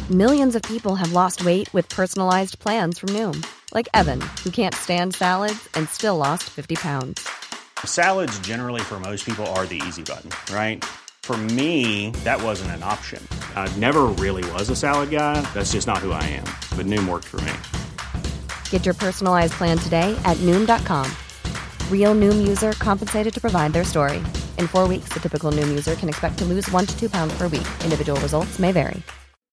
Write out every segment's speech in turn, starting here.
Millions of people have lost weight with personalized plans from Noom. Like Evan, who can't stand salads and still lost 50 pounds. Salads generally for most people are the easy button, right? For me, that wasn't an option. I never really was a salad guy. That's just not who I am. But Noom worked for me. Get your personalized plan today at Noom.com. Real Noom user compensated to provide their story. In 4 weeks, the typical Noom user can expect to lose 1 to 2 pounds per week. Individual results may vary.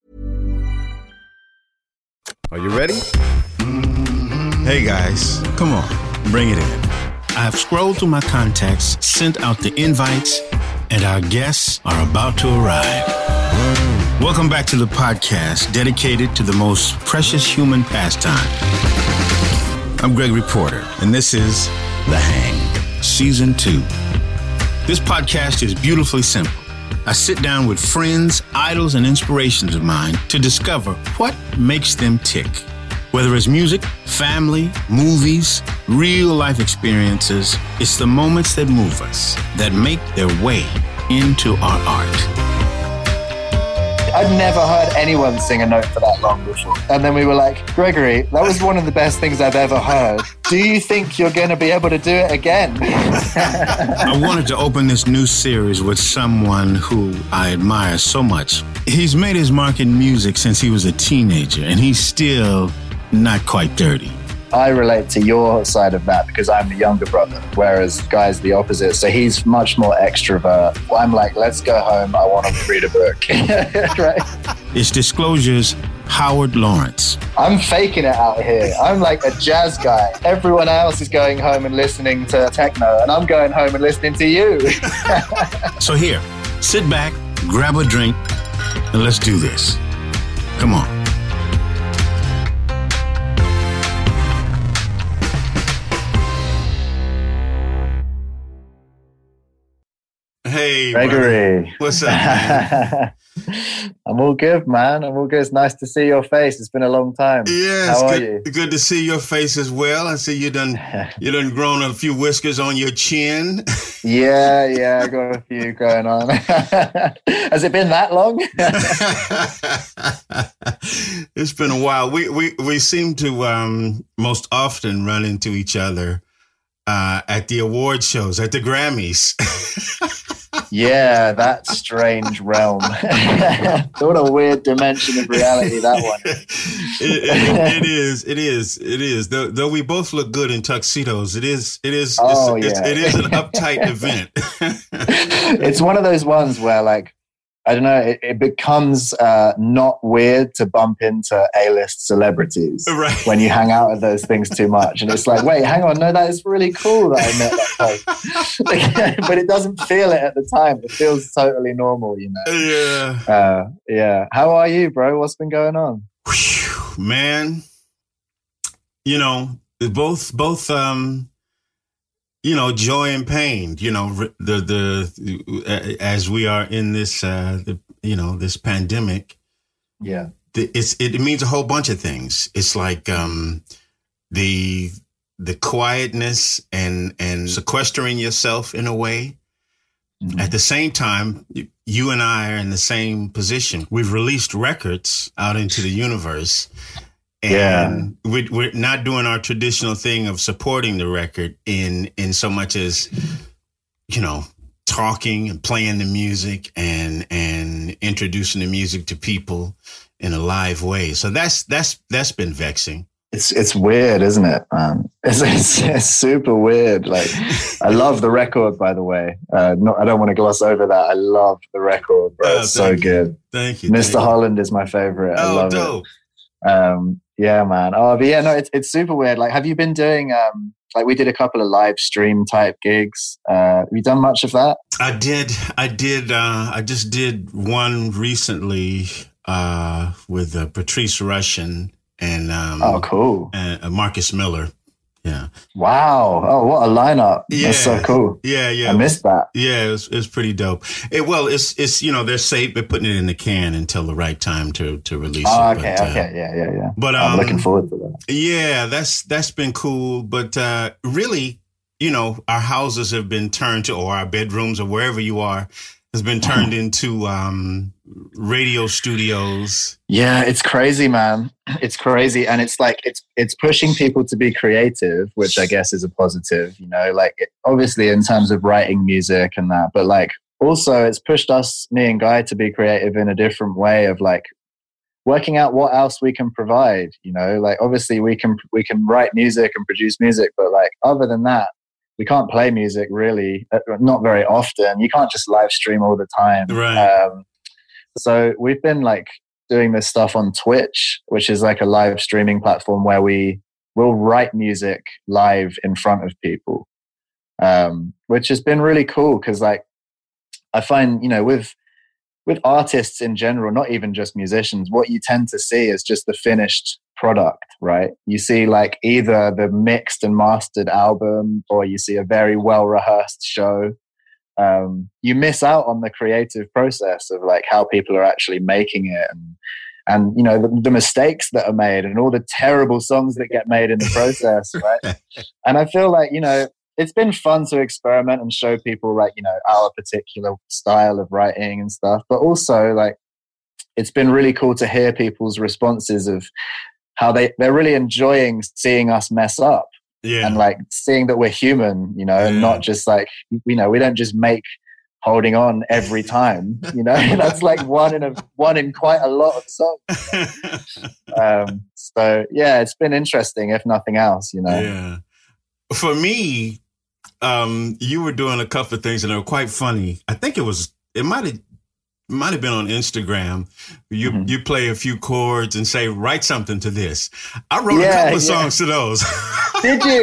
Are you ready? Hey guys, come on, bring it in. I've scrolled through my contacts, sent out the invites, and our guests are about to arrive. Welcome back to the podcast dedicated to the most precious human pastime. I'm Gregory Porter, and this is The Hang, Season 2. This podcast is beautifully simple. I sit down with friends, idols, and inspirations of mine to discover what makes them tick. Whether it's music, family, movies, real-life experiences, it's the moments that move us, that make their way into our art. I'd never heard anyone sing a note for that long before. And then we were like, Gregory, that was one of the best things I've ever heard. Do you think you're going to be able to do it again? I wanted to open this new series with someone who I admire so much. He's made his mark in music since he was a teenager, and he's still not quite 30. I relate to your side of that because I'm the younger brother, whereas Guy's the opposite. So he's much more extrovert. I'm like, let's go home. I want to read a book. Right? It's Disclosure's Howard Lawrence. I'm faking it out here. I'm like a jazz guy. Everyone else is going home and listening to techno, and I'm going home and listening to you. So here, sit back, grab a drink, and let's do this. Come on. Hey, Gregory. Brother. What's up, man? I'm all good, man. I'm all good. It's nice to see your face. It's been a long time. Yeah, How are you? Good to see your face as well. I see you done grown a few whiskers on your chin. Yeah, I got a few going on. Has it been that long? It's been a while. We seem to most often run into each other at the award shows, at the Grammys. Yeah, that strange realm. What a weird dimension of reality that one is. It is. Though we both look good in tuxedos, it is an uptight event. It's one of those ones where, like, I don't know, it becomes not weird to bump into A-list celebrities when you hang out at those things too much. And it's like, wait, hang on, no, that is really cool that I met that person. But it doesn't feel it at the time. It feels totally normal, you know? Yeah. How are you, bro? What's been going on? Whew, man, you know, both joy and pain, as we are in this, this pandemic. Yeah. It means a whole bunch of things. It's like, the quietness and sequestering yourself in a way. Mm-hmm. At the same time, you and I are in the same position. We've released records out into the universe. And we're not doing our traditional thing of supporting the record in so much as, talking and playing the music and introducing the music to people in a live way. So that's been vexing. It's weird, isn't it, man? It's super weird. Like, I love the record, by the way. I don't want to gloss over that. I love the record, bro. It's so good. Thank you. Mr. Holland is my favorite. I love dope. It. Yeah, man. Oh, but yeah, no, it's super weird. Like, have you been doing, we did a couple of live stream type gigs. Have you done much of that? I did. I just did one recently with Patrice Rushen and cool. And Marcus Miller. Yeah. Wow. Oh, what a lineup. Yeah. That's so cool. Yeah. I missed that. Yeah, it's pretty dope. It's they're safe. They're putting it in the can until the right time to release it. Okay. Yeah. But I'm looking forward to that. Yeah, that's been cool. But really, our houses have been turned to, or our bedrooms or wherever you are, has been turned into radio studios. Yeah, it's crazy, man. It's crazy. And it's like, it's pushing people to be creative, which I guess is a positive, you know, like obviously in terms of writing music and that, but like also it's pushed us, me and Guy, to be creative in a different way of like working out what else we can provide, you know, like obviously we can write music and produce music, but like other than that, we can't play music really, not very often. You can't just live stream all the time. Right. So we've been like doing this stuff on Twitch, which is like a live streaming platform where we will write music live in front of people, which has been really cool. Cause like I find, you know, with artists in general, not even just musicians, what you tend to see is just the finished product, right? You see like either the mixed and mastered album, or you see a very well-rehearsed show. You miss out on the creative process of like how people are actually making it, and you know the mistakes that are made and all the terrible songs that get made in the process, right? And I feel like, you know, it's been fun to experiment and show people like, you know, our particular style of writing and stuff, but also like it's been really cool to hear people's responses of how they're really enjoying seeing us mess up. Yeah. And like seeing that we're human, you know, and not just like, you know, we don't just make Holding On every time, you know. That's like one in quite a lot of songs. So yeah, it's been interesting, if nothing else, you know. Yeah. For me, you were doing a couple of things and they were quite funny. I think it might have been on Instagram. You play a few chords and say, write something to this. I wrote a couple of songs to those. Did you?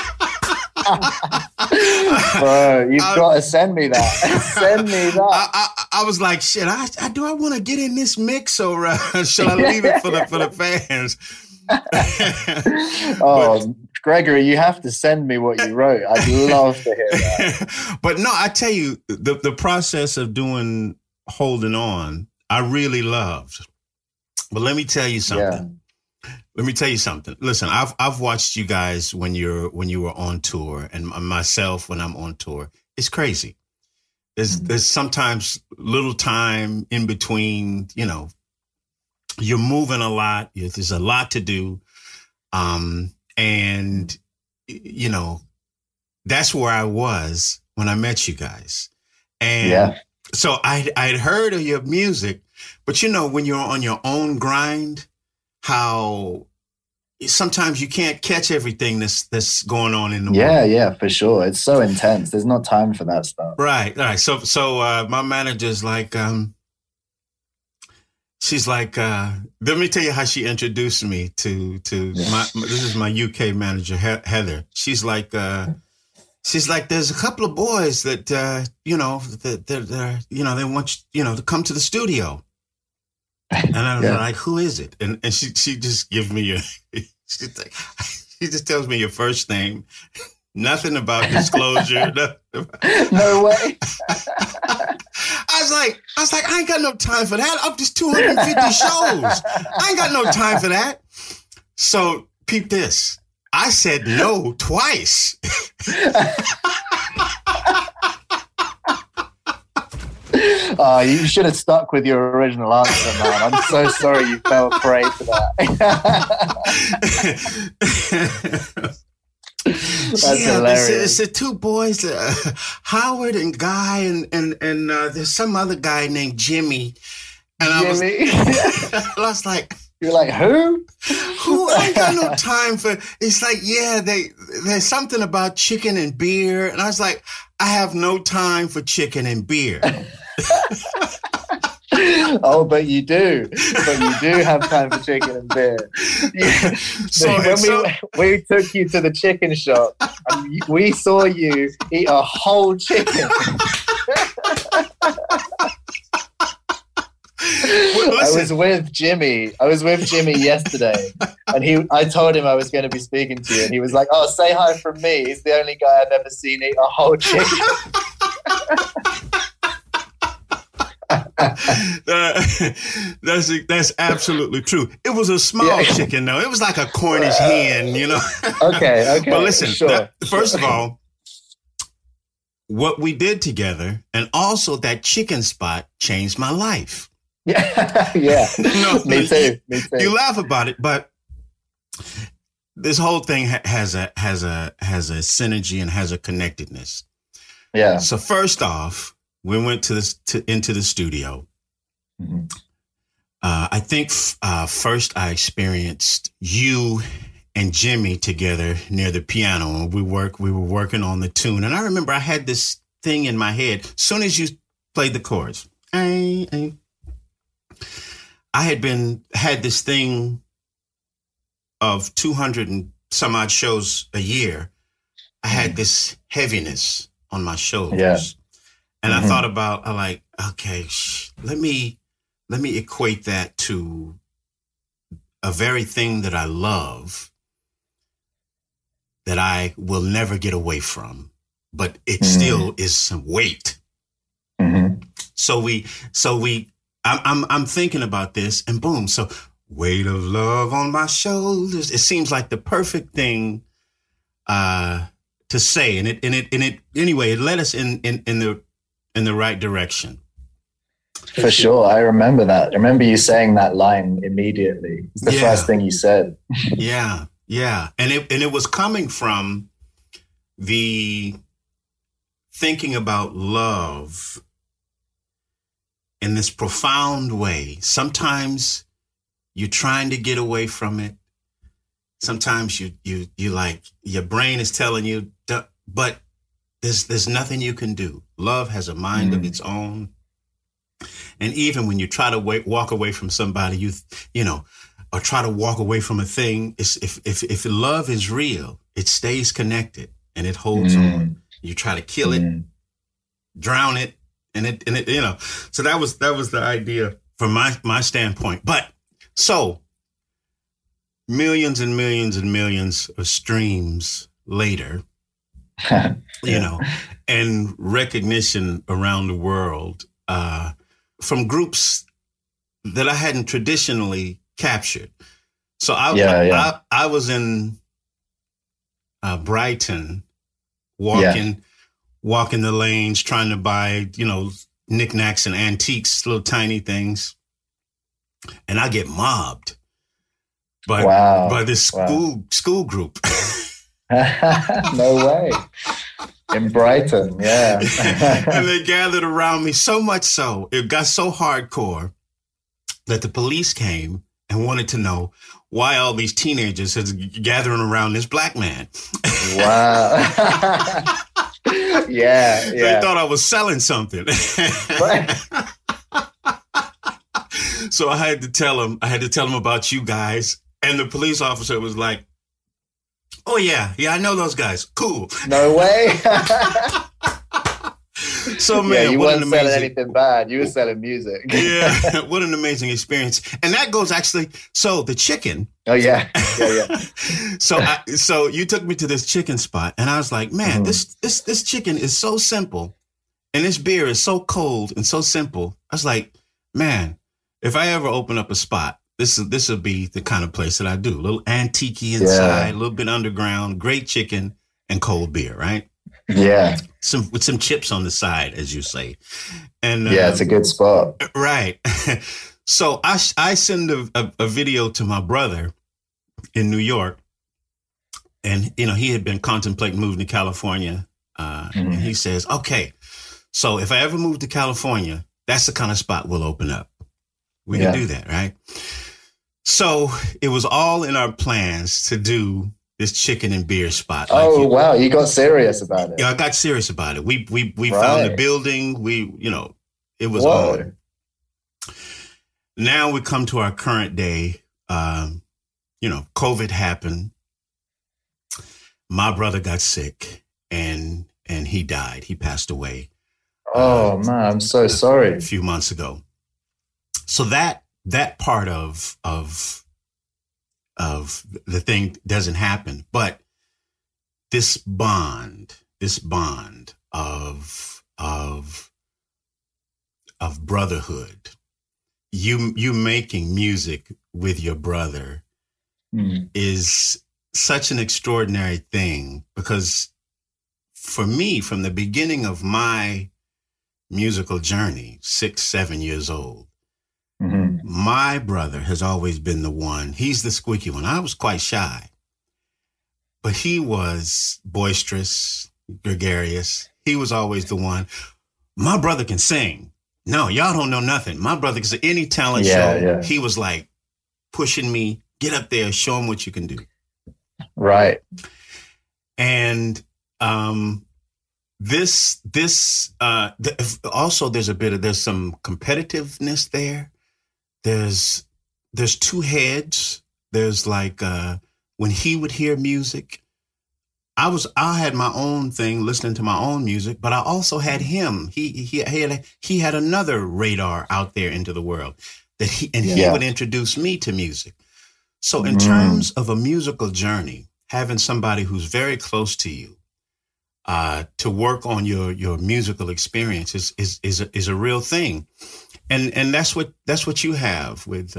Bro, you've got to send me that. Send me that. I was like, shit, do I want to get in this mix, or shall I leave it for the fans? Gregory, you have to send me what you wrote. I'd love to hear that. But no, I tell you, the process of doing Holding On, I really loved. But let me tell you something. Listen, I've watched you guys when you were on tour, and myself when I'm on tour. It's crazy. There's sometimes little time in between. You know, you're moving a lot. There's a lot to do, and you know, that's where I was when I met you guys, and. Yeah. So I'd heard of your music, but you know, when you're on your own grind, how sometimes you can't catch everything that's going on in the world. Yeah, for sure. It's so intense. There's not time for that stuff. Right. So my manager's like, she's like, let me tell you how she introduced me to this is my UK manager, Heather. She's like, there's a couple of boys that, you know, they want you know, to come to the studio. And I was like, who is it? And she just gives me she just tells me your first name. Nothing about disclosure. No way. I was like, I ain't got no time for that. I'm just 250 shows. I ain't got no time for that. So peep this. I said no twice. You should have stuck with your original answer, man. I'm so sorry you fell prey to that. That's hilarious. It's the two boys, Howard and Guy, and there's some other guy named Jimmy. And Jimmy? I was like, you're like, who? I ain't got no time for. It's like, yeah, there's something about chicken and beer, and I was like, I have no time for chicken and beer. Oh, but you do. But you do have time for chicken and beer. Yeah. We took you to the chicken shop, and we saw you eat a whole chicken. Well, I was with Jimmy yesterday, and I told him I was going to be speaking to you, and he was like, "Oh, say hi from me." He's the only guy I've ever seen eat a whole chicken. That's absolutely true. It was a small chicken, though. It was like a Cornish hen, you know. Okay. But listen, sure. First of all, what we did together, and also that chicken spot changed my life. Yeah, yeah. No, Me too. Me too. You laugh about it, but this whole thing has a synergy and has a connectedness. Yeah. So first off, we went into the studio. Mm-hmm. I think first I experienced you and Jimmy together near the piano. We were working on the tune, and I remember I had this thing in my head. As soon as you played the chords, I had this thing of 200 and some odd shows a year. I had this heaviness on my shoulders. Yeah. And I thought about, okay, let me equate that to a very thing that I love that I will never get away from, but it still is some weight. Mm-hmm. I'm thinking about this, and boom. So weight of love on my shoulders. It seems like the perfect thing to say, and it anyway. It led us in the right direction. For sure, I remember that. I remember you saying that line immediately. It's the first thing you said. Yeah, and it was coming from the thinking about love in this profound way. Sometimes you're trying to get away from it. Sometimes you like your brain is telling you, but there's nothing you can do. Love has a mind of its own. And even when you try to walk away from somebody, you know, or try to walk away from a thing, if love is real, it stays connected and it holds on. You try to kill it, drown it, and it, you know. So that was the idea from my standpoint. But so millions and millions and millions of streams later, you know, and recognition around the world from groups that I hadn't traditionally captured. So I was in Brighton, walking the lanes, trying to buy, you know, knickknacks and antiques, little tiny things, and I get mobbed by this school group. No way. In Brighton, yeah. And they gathered around me, so much so, it got so hardcore that the police came and wanted to know why all these teenagers is gathering around this black man. Wow. Yeah. They thought I was selling something. So I had to tell them about you guys. And the police officer was like, "Oh, yeah, I know those guys. Cool." No way. So, man, you weren't selling anything bad. You were selling music. Yeah, what an amazing experience. And that goes actually, so the chicken. Oh, yeah. So you took me to this chicken spot, and I was like, man, this chicken is so simple, and this beer is so cold and so simple. I was like, man, if I ever open up a spot, this will be the kind of place that I do. A little antique inside, a little bit underground, great chicken and cold beer, right? Yeah. With some chips on the side, as you say. And it's a good spot. Right. So I send a video to my brother in New York, and, you know, he had been contemplating moving to California. And he says, okay, so if I ever move to California, that's the kind of spot we'll open up. We can do that, right? So it was all in our plans to do this chicken and beer spot. Wow. You got serious about it. Yeah, I got serious about it. We found the building. It was on. Now we come to our current day. You know, COVID happened. My brother got sick and he died. He passed away. Oh man, I'm so sorry. A few months ago. So that part of the thing doesn't happen, but this bond of brotherhood, you making music with your brother is such an extraordinary thing, because for me, from the beginning of my musical journey, 6, 7 years old, my brother has always been the one. He's the squeaky one. I was quite shy, but he was boisterous, gregarious. He was always the one. My brother can sing. No, y'all don't know nothing. My brother can sing any talent show. Yeah. He was like pushing me, get up there, show him what you can do. Right. And also there's some competitiveness there. There's two heads. There's like when he would hear music, I had my own thing listening to my own music, but I also had him. He had another radar out there into the world that he would introduce me to music. So in terms of a musical journey, having somebody who's very close to you to work on your musical experience is a real thing. And that's what you have with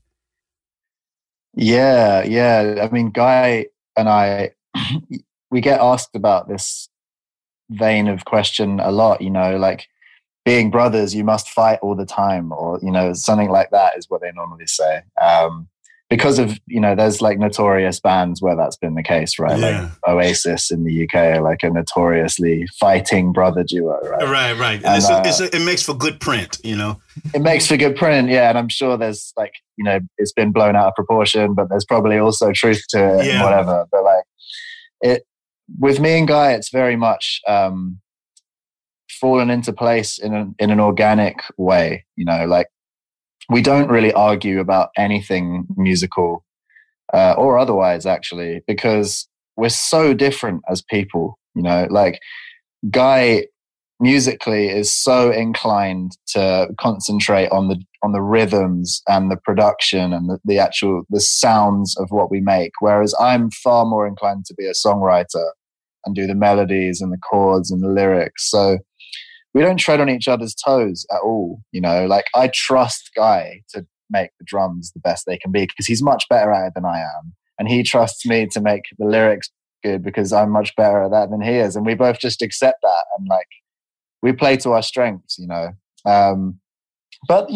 Yeah. I mean, Guy and I we get asked about this vein of question a lot, like being brothers, you must fight all the time, or, something like that is what they normally say. Because of, there's like notorious bands where that's been the case, right? Yeah. Like Oasis in the UK are like a notoriously fighting brother duo, right? Right. And it makes for good print, It makes for good print, yeah. And I'm sure there's like, it's been blown out of proportion, but there's probably also truth to it and whatever. But like with me and Guy, it's very much fallen into place in an organic way, like we don't really argue about anything musical or otherwise, actually, because we're so different as people, like Guy musically is so inclined to concentrate on the rhythms and the production and the sounds of what we make, whereas I'm far more inclined to be a songwriter and do the melodies and the chords and the lyrics. So we don't tread on each other's toes at all, like I trust Guy to make the drums the best they can be because he's much better at it than I am. And he trusts me to make the lyrics good because I'm much better at that than he is. And we both just accept that. And like, we play to our strengths, but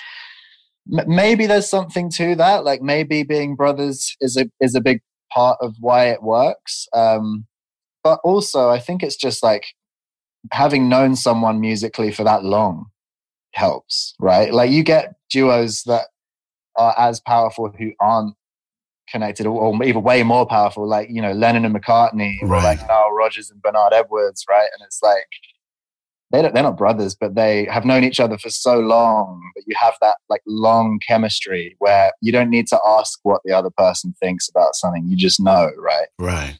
maybe there's something to that. Like maybe being brothers is a big part of why it works. But also I think it's just like, having known someone musically for that long helps, right? Like you get duos that are as powerful who aren't connected or even way more powerful, like, Lennon and McCartney, right, or like Nile Rodgers and Bernard Edwards, right? And it's like, they're not brothers, but they have known each other for so long that you have that like long chemistry where you don't need to ask what the other person thinks about something. You just know, right? Right.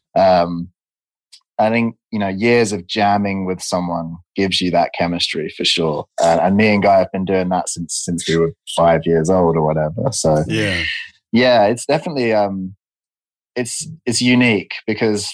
I think, years of jamming with someone gives you that chemistry for sure. And me and Guy have been doing that since we were 5 years old or whatever. So yeah, it's definitely, it's unique because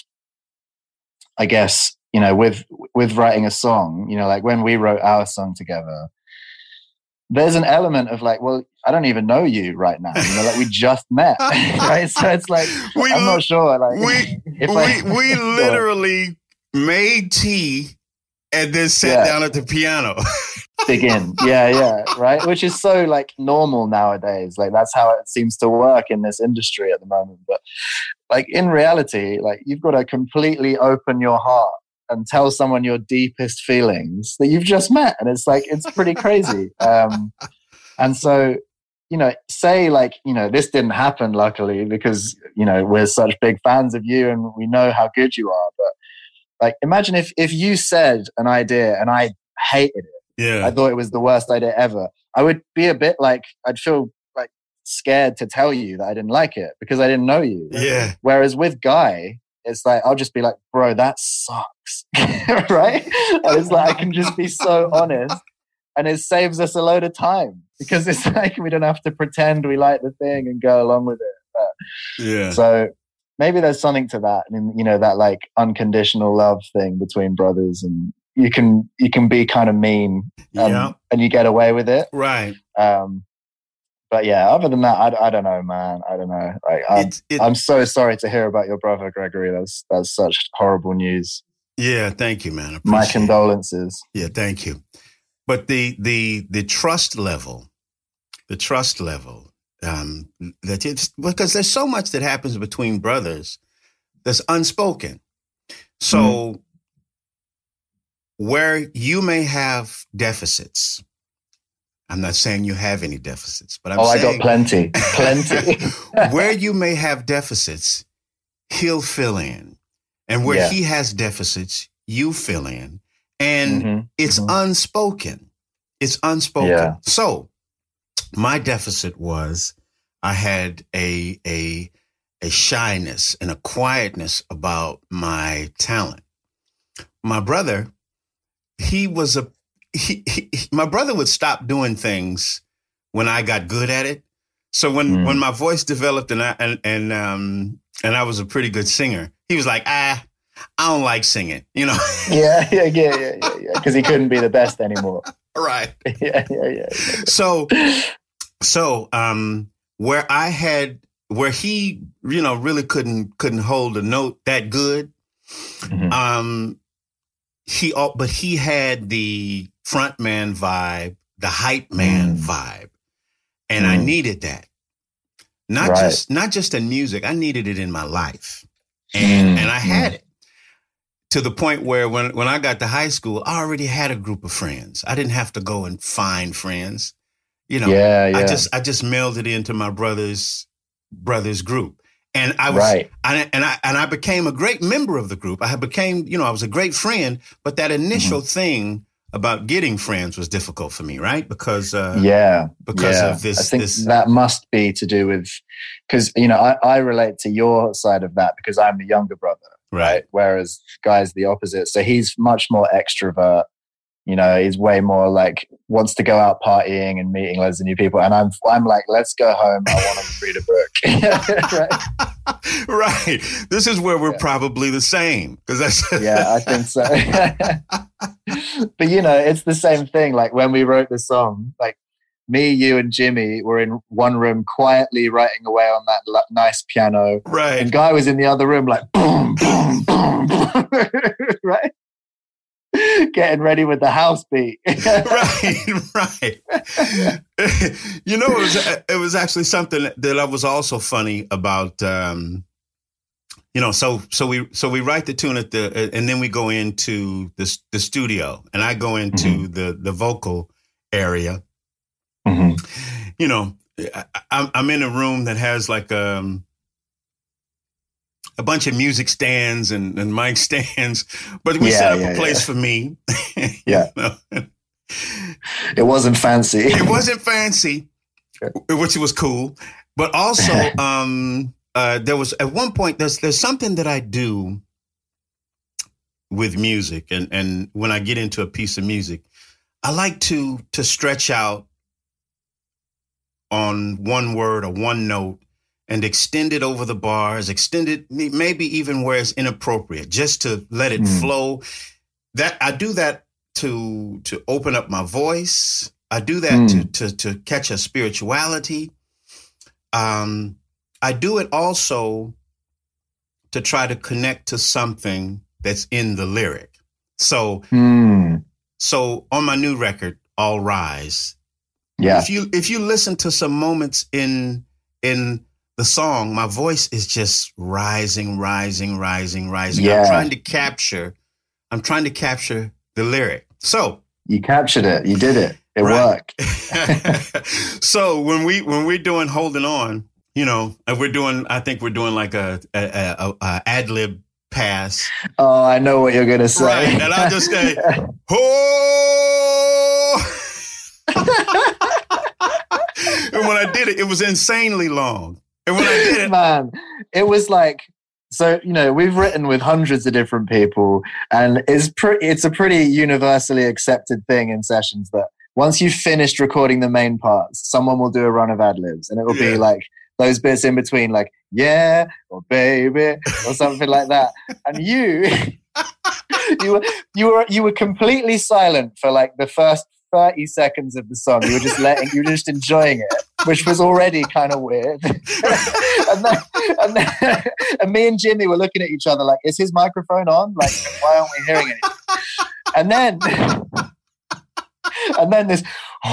I guess, with writing a song, like when we wrote our song together, there's an element of like, well, I don't even know you right now. Like we just met, right? So it's like, I'm not sure. Like we literally made tea and then sat down at the piano. Begin. Yeah. Right. Which is so like normal nowadays. Like that's how it seems to work in this industry at the moment. But like in reality, like you've got to completely open your heart and tell someone your deepest feelings that you've just met. And it's like, it's pretty crazy. And so, say like, this didn't happen luckily because, we're such big fans of you and we know how good you are. But like, imagine if you said an idea and I hated it. Yeah. I thought it was the worst idea ever. I would be a bit like, I'd feel like scared to tell you that I didn't like it because I didn't know you. Yeah. Whereas with Guy, it's like, I'll just be like, bro, that sucks. Right? And it's like, I can just be so honest and it saves us a load of time because it's like, we don't have to pretend we like the thing and go along with it. So maybe there's something to that. And, that like unconditional love thing between brothers and you can be kind of mean and you get away with it. Right. But yeah, other than that, I don't know, man. I don't know. Like, I'm so sorry to hear about your brother, Gregory. That's such horrible news. Yeah, thank you, man. My condolences. Yeah, thank you. But the trust level, that it's because there's so much that happens between brothers that's unspoken. So where you may have deficits, I'm not saying you have any deficits, but I'm saying I got plenty. Where you may have deficits, he'll fill in. And where he has deficits, you fill in. And it's unspoken. It's unspoken. Yeah. So my deficit was I had a shyness and a quietness about my talent. My brother, my brother would stop doing things when I got good at it. So when my voice developed and I was a pretty good singer, he was like, I don't like singing, you know? Yeah. Because he couldn't be the best anymore. Right. Yeah. So where he, really couldn't hold a note that good. But he had the front man vibe, the hype man vibe. And I needed that. Not just in music, I needed it in my life. And I had it to the point where when I got to high school, I already had a group of friends. I didn't have to go and find friends. I just mailed it into my brother's group. And I was, I became a great member of the group. I was a great friend, but that initial thing about getting friends was difficult for me, right? Because of this. I think that must be to do with, because, I relate to your side of that because I'm the younger brother, right? Whereas Guy's the opposite. So he's much more extrovert. He's way more like wants to go out partying and meeting loads of new people. And I'm like, let's go home. I want to read a book. Right. This is where we're probably the same. I think so. But, it's the same thing. Like when we wrote the song, like me, you and Jimmy were in one room quietly writing away on that nice piano. Right. And Guy was in the other room like, boom, boom, boom, boom. Right. Getting ready with the house beat. Right. It was actually something that I was also funny about. So we write the tune and then we go into the studio, and I go into the vocal area. I'm in a room that has like a bunch of music stands and mic stands, but we set up a place for me. Yeah. It wasn't fancy. Which was cool. But also, there was at one point, there's something that I do with music. And when I get into a piece of music, I like to stretch out on one word or one note and extend it over the bars, extend it maybe even where it's inappropriate, just to let it flow. That I do that to open up my voice. I do that to catch a spirituality. I do it also to try to connect to something that's in the lyric. So on my new record, All Rise, if you listen to some moments in the song, my voice is just rising. Yeah. I'm trying to capture the lyric. So you captured it. You did it. It worked. So when we're doing Holding On, I think we're doing like a ad lib pass. Oh, I know what you're gonna say. Right. And I'll just say, oh. And when I did it, it was insanely long. And when I did it, man, it was like, so, we've written with hundreds of different people, and it's a pretty universally accepted thing in sessions that once you've finished recording the main parts, someone will do a run of ad-libs, and it will be like those bits in between, like, yeah, or baby, or something like that. And you were completely silent for like the first 30 seconds of the song. You were just enjoying it, which was already kind of weird. and me and Jimmy were looking at each other like, is his microphone on? Like, why aren't we hearing anything? And then this,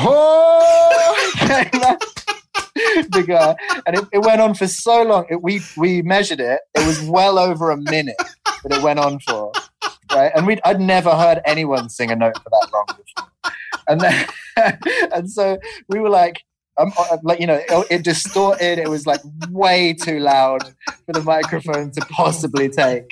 came out. The guy, and it went on for so long. We measured it. It was well over a minute that it went on for, right? And I'd never heard anyone sing a note for that long before. And so we were like, it distorted. It was like way too loud for the microphone to possibly take.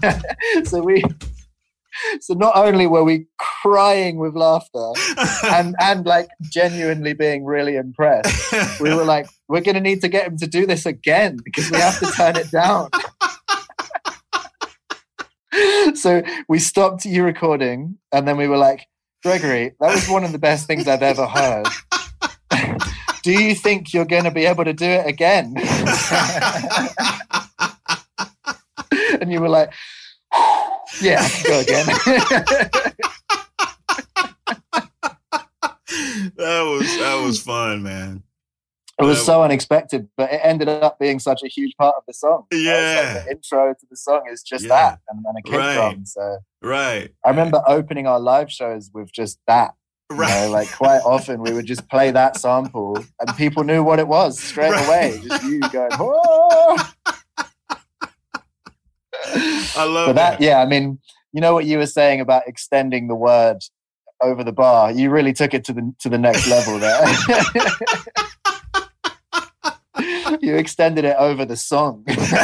So not only were we crying with laughter and like genuinely being really impressed, we were like, we're going to need to get him to do this again because we have to turn it down. So we stopped you recording and then we were like, Gregory, that was one of the best things I've ever heard. Do you think you're going to be able to do it again? And you were like, yeah, I can go again. That was fun, man. It was so unexpected, but it ended up being such a huge part of the song. Yeah. Like the intro to the song is just that and a kick drum. So I remember opening our live shows with just that. Right. You know, like quite often we would just play that sample and people knew what it was straight away. Just you going, whoa. I love that. Yeah, I mean, you know what you were saying about extending the word over the bar? You really took it to the next level there. You extended it over the song.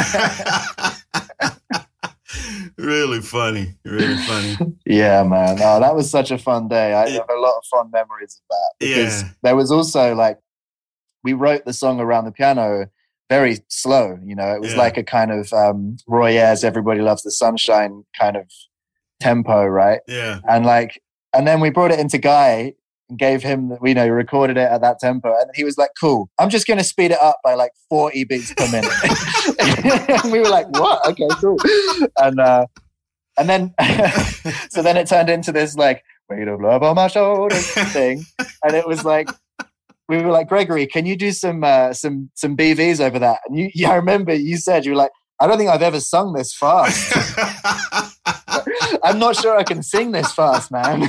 Really funny. Yeah, man. Oh, that was such a fun day. I have a lot of fond memories of that. Because there was also like, we wrote the song around the piano very slow, you know. It was like a kind of Roy Ayers, Everybody Loves the Sunshine kind of tempo, right? Yeah. And then we brought it into Guy and gave him, recorded it at that tempo. And he was like, cool, I'm just going to speed it up by like 40 beats per minute. And we were like, what? Okay, cool. And then, so then it turned into this like, weight of love on my shoulders thing. And it was like, we were like, Gregory, can you do some BVs over that? And I remember you said, you were like, I don't think I've ever sung this fast. I'm not sure I can sing this fast, man.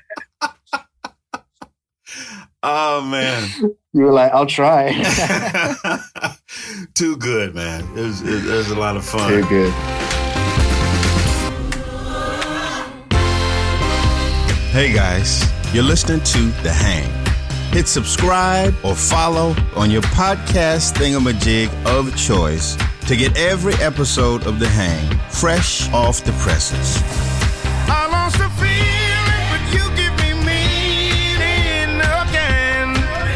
Oh, man. You were like, I'll try. Too good, man. It was a lot of fun. Too good. Hey, guys. You're listening to The Hang. Hit subscribe or follow on your podcast thingamajig of choice to get every episode of The Hang fresh off the presses. I lost the feeling, but you give me meaning again.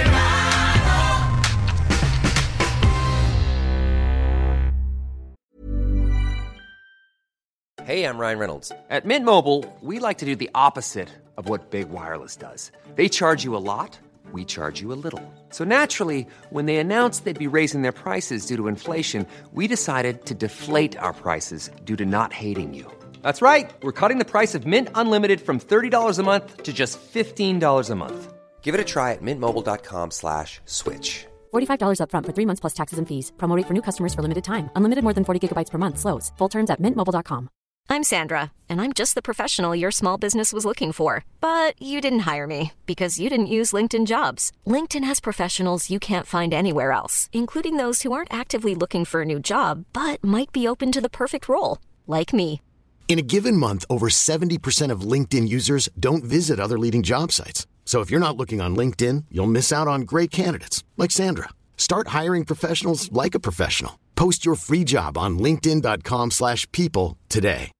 Hey, I'm Ryan Reynolds. At Mint Mobile, we like to do the opposite of what Big Wireless does. They charge you a lot. We charge you a little. So naturally, when they announced they'd be raising their prices due to inflation, we decided to deflate our prices due to not hating you. That's right. We're cutting the price of Mint Unlimited from $30 a month to just $15 a month. Give it a try at mintmobile.com/switch. $45 up front for 3 months plus taxes and fees. Promo rate for new customers for limited time. Unlimited more than 40 gigabytes per month. Slows full terms at mintmobile.com. I'm Sandra, and I'm just the professional your small business was looking for. But you didn't hire me because you didn't use LinkedIn Jobs. LinkedIn has professionals you can't find anywhere else, including those who aren't actively looking for a new job, but might be open to the perfect role, like me. In a given month, over 70% of LinkedIn users don't visit other leading job sites. So if you're not looking on LinkedIn, you'll miss out on great candidates like Sandra. Start hiring professionals like a professional. Post your free job on linkedin.com/people today.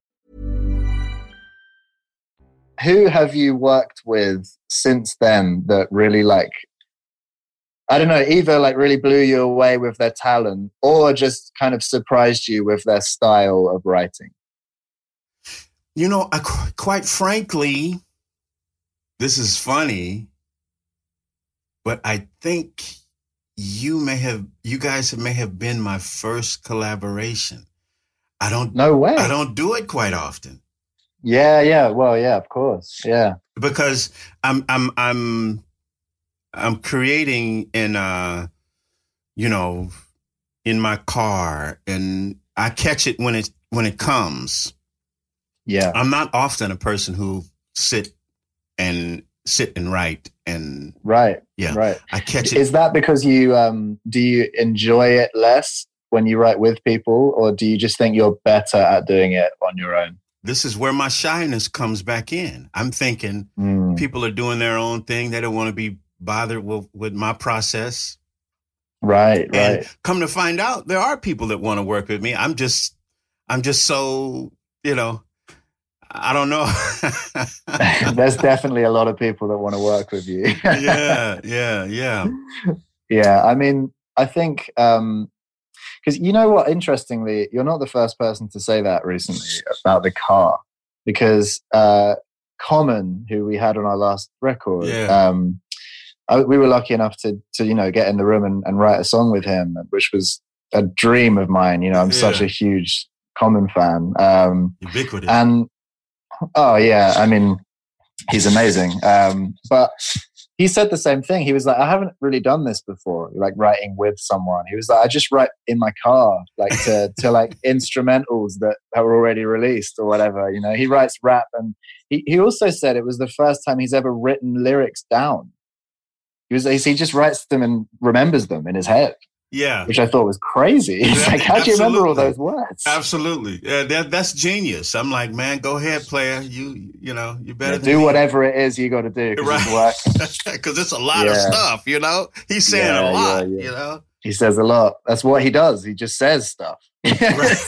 Who have you worked with since then that really I don't know, either really blew you away with their talent or just kind of surprised you with their style of writing? Quite frankly, this is funny, but I think you guys may have been my first collaboration. No way. I don't do it quite often. Yeah. Well, yeah, of course. Yeah. Because I'm creating in in my car, and I catch it when it comes. Yeah. I'm not often a person who sit and write and right. Yeah. Right. I catch it. Is that because you do you enjoy it less when you write with people, or do you just think you're better at doing it on your own? This is where my shyness comes back in. I'm thinking people are doing their own thing. They don't want to be bothered with my process. Right. And come to find out, there are people that want to work with me. I'm just so, I don't know. There's definitely a lot of people that want to work with you. Yeah. Yeah. I mean, I think, because you know what, interestingly, you're not the first person to say that recently about the car, because Common, who we had on our last record, we were lucky enough to get in the room and write a song with him, which was a dream of mine. I'm such a huge Common fan. Ubiquitous. And oh yeah, I mean, he's amazing. But he said the same thing. He was like, I haven't really done this before, like writing with someone. He was like, I just write in my car, like to like instrumentals that were already released or whatever. He writes rap, and he also said it was the first time he's ever written lyrics down. He just writes them and remembers them in his head. Yeah, which I thought was crazy. It's like, how do you remember all those words? Absolutely, that's genius. I'm like, man, go ahead, player. You better do whatever it is you got to do, right? Because it's a lot of stuff. He's saying a lot. He says a lot. That's what he does. He just says stuff. That's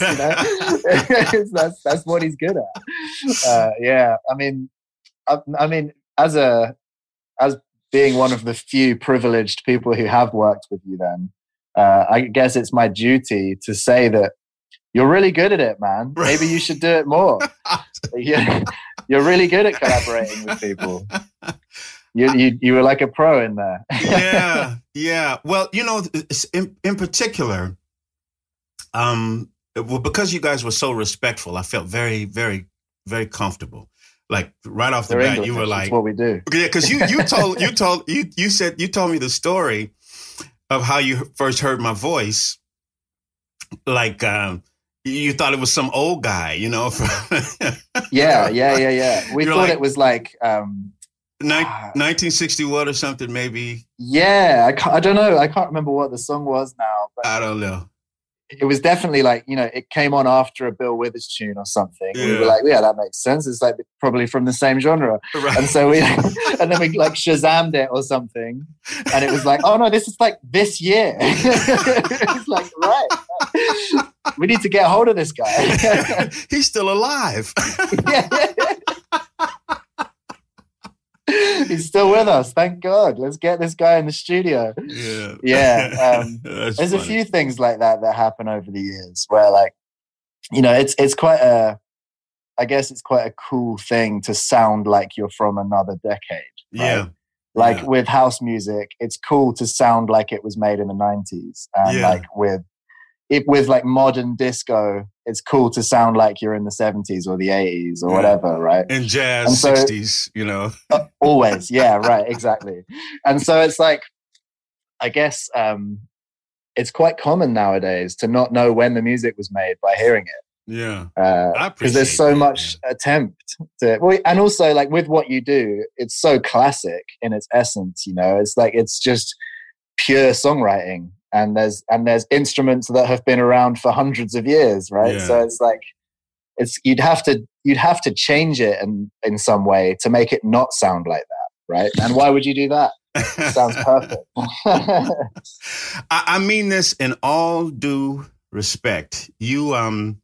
what he's good at. Yeah, I mean, as being one of the few privileged people who have worked with you, then. I guess it's my duty to say that you're really good at it, man. Maybe you should do it more. You're really good at collaborating with people. You were like a pro in there. Yeah. Well, in particular, because you guys were so respectful, I felt very, very, very comfortable. Like right off the bat, you were like, "That's what we do." Yeah, because you told me the story of how you first heard my voice, like you thought it was some old guy, Yeah. We thought it was like 1961 or something, maybe. Yeah, I don't know. I can't remember what the song was now. But I don't know. It was definitely like, it came on after a Bill Withers tune or something. Yeah. We were like, yeah, that makes sense. It's like probably from the same genre. Right. And so and then we like Shazammed it or something. And it was like, oh no, this is like this year. It's like, right. We need to get a hold of this guy. He's still alive. Yeah. He's still with us, thank God. Let's get this guy in the studio. Yeah. There's funny. A few things like that happen over the years where, like, it's quite I guess it's quite a cool thing to sound like you're from another decade. Right? Yeah. With house music, it's cool to sound like it was made in the 90s. And like with like modern disco, it's cool to sound like you're in the 70s or the 80s or whatever, right? And jazz, and so, 60s, always, yeah, right, exactly. And so it's like, I guess it's quite common nowadays to not know when the music was made by hearing it. Yeah, because there's so much attempt to. Well, and also like with what you do, it's so classic in its essence. It's like it's just pure songwriting. And there's instruments that have been around for hundreds of years, right? Yeah. So it's like you'd have to change it in some way to make it not sound like that, right? And why would you do that? It sounds perfect. I mean this in all due respect. You,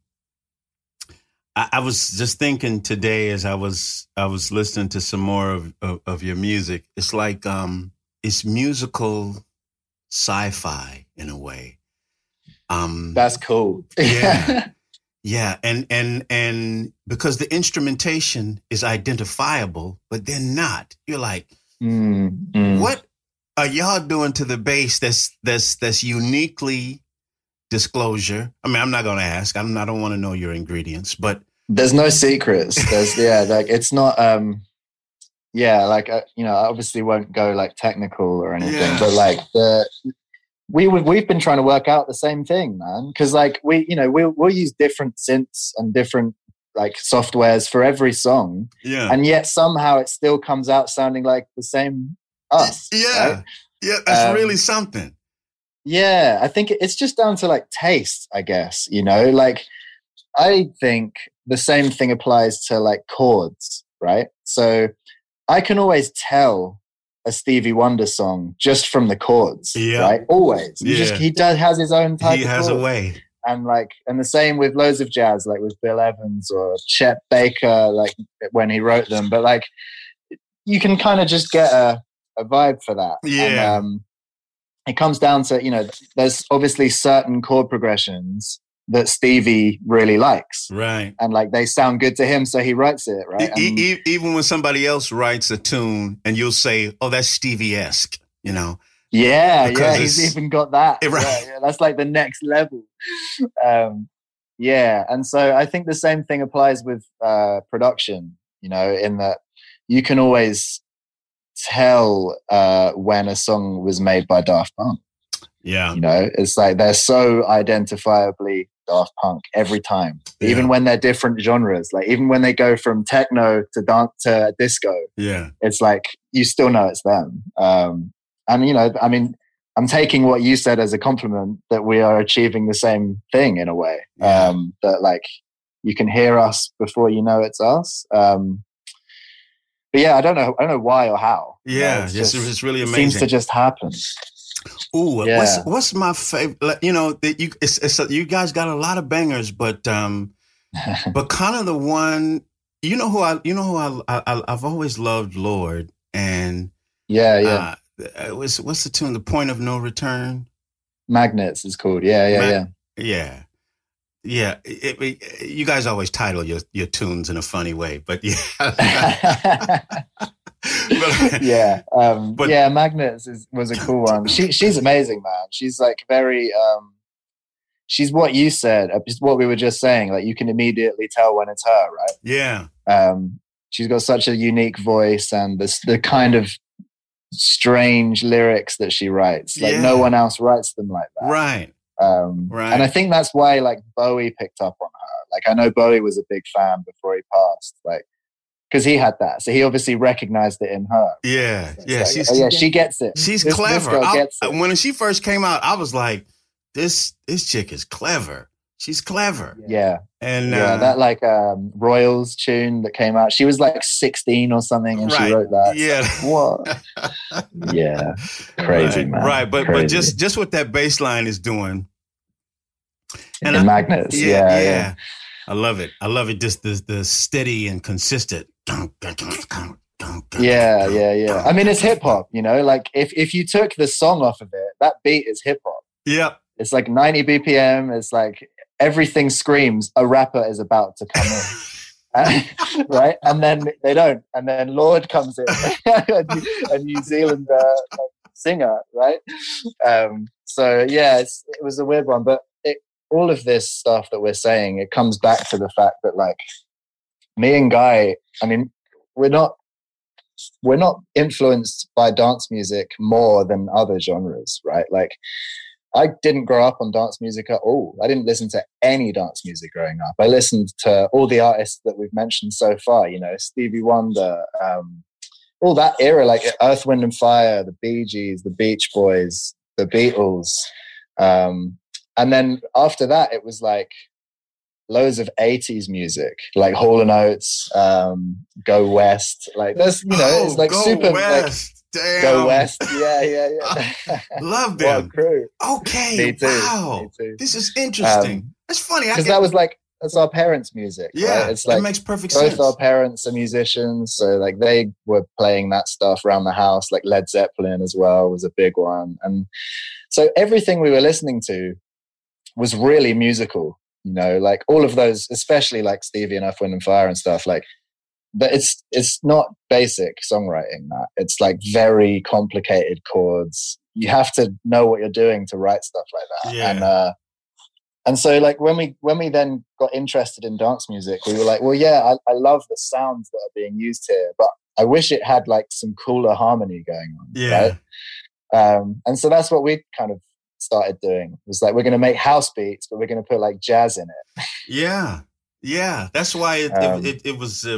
I was just thinking today as I was listening to some more of your music. It's like it's musical sci-fi in a way. That's cool. Yeah. And because the instrumentation is identifiable, but they're not. You're like, what are y'all doing to the bass that's uniquely Disclosure? I mean, I'm not going to ask. I don't want to know your ingredients, but There's no secrets. Like it's not. Like I obviously won't go like technical or anything, but like we've been trying to work out the same thing, man. Because like we'll use different synths and different like softwares for every song, and yet somehow it still comes out sounding like the same us. Right? That's really something. Yeah, I think it's just down to like taste, I guess. Like I think the same thing applies to like chords, right? So I can always tell a Stevie Wonder song just from the chords, right? Always. He has his own type of has chord. A way. And the same with loads of jazz, like with Bill Evans or Chet Baker, like when he wrote them. But like, you can kind of just get a vibe for that. Yeah. And, it comes down to, there's obviously certain chord progressions that Stevie really likes. Right. And like they sound good to him, so he writes it, right? Even when somebody else writes a tune and you'll say, oh, that's Stevie-esque, Yeah, he's even got that. Right. Yeah, that's like the next level. And so I think the same thing applies with production, in that you can always tell when a song was made by Daft Punk. Yeah. It's like they're so identifiably Daft Punk every time, even when they're different genres. Like even when they go from techno to dance to disco, it's like you still know it's them. And I mean, I'm taking what you said as a compliment that we are achieving the same thing in a way. That like you can hear us before you know it's us. But yeah, I don't know why or how. Yeah, it's really amazing. It seems to just happen. Ooh, what's my favorite? You guys got a lot of bangers, but but kind of the one, I've always loved Lord, and what's the tune? The Point of No Return. Magnets is called. Yeah. You guys always title your tunes in a funny way, but Magnets was a cool one. She's amazing, man. She's like very she's what you said, what we were just saying. Like you can immediately tell when it's her, right? Yeah. She's got such a unique voice, and the kind of strange lyrics that she writes. Like no one else writes them like that. Right. Right. And I think that's why like Bowie picked up on her. Like I know Bowie was a big fan before he passed, like because he had that, so he obviously recognized it in her. Yeah, she gets it. She's clever. When she first came out, I was like, this chick is clever. She's clever. Yeah. And that like Royals tune that came out, she was like 16 or something, and she wrote that. Yeah. What? Yeah. Crazy, man. Right, but Crazy. just what that bass line is doing. And Magnets. Yeah. I love it. Just the steady and consistent. Yeah. I mean, it's hip hop, like if you took the song off of it, that beat is hip hop. Yeah. It's like 90 BPM. It's like everything screams a rapper is about to come in. Right? And then they don't. And then Lord comes in, a New Zealand singer, right? So yeah, it was a weird one, but all of this stuff that we're saying, it comes back to the fact that like me and Guy, I mean, we're not influenced by dance music more than other genres, right? Like I didn't grow up on dance music at all. I didn't listen to any dance music growing up. I listened to all the artists that we've mentioned so far, Stevie Wonder, all that era, like Earth, Wind and Fire, the Bee Gees, the Beach Boys, the Beatles. And then after that, it was like loads of 80s music, like Hall & Oates, Go West. Like there's, it's like Go super West. Like, Damn. Go West. Yeah. Love them. What crew. Okay. Me too. Wow. Me too. This is interesting. That's funny. Because that's our parents' music. Yeah. Right? It's like that makes perfect sense. Both our parents are musicians. So like they were playing that stuff around the house, like Led Zeppelin as well was a big one. And so everything we were listening to was really musical, like all of those, especially like Stevie and Earth, Wind and Fire and stuff, like, but it's not basic songwriting. That it's like very complicated chords. You have to know what you're doing to write stuff like that. Yeah. And And so like when we then got interested in dance music, we were like, well, yeah, I love the sounds that are being used here, but I wish it had like some cooler harmony going on. Yeah. Right? And so that's what we kind of started doing. It was like, we're going to make house beats, but we're going to put like jazz in it. Yeah. Yeah. That's why it